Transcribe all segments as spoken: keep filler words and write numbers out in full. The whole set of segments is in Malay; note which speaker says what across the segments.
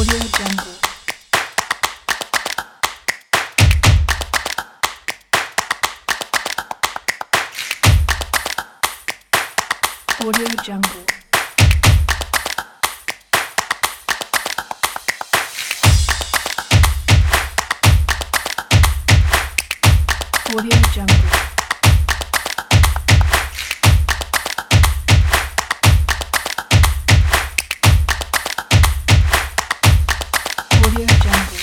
Speaker 1: Audio Jungle. Audio Jungle. Audio Jungle. Audio Jungle.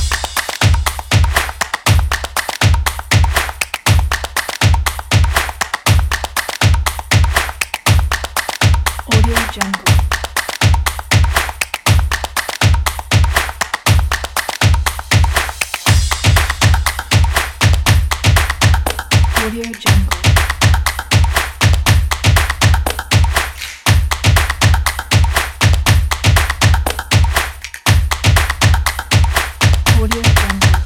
Speaker 1: Audio Jungle. Audio Jungle. Audio Jungle.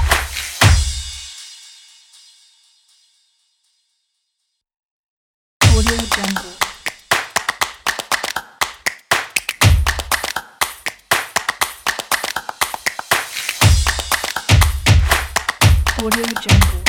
Speaker 1: Audio Jungle. Audio Jungle.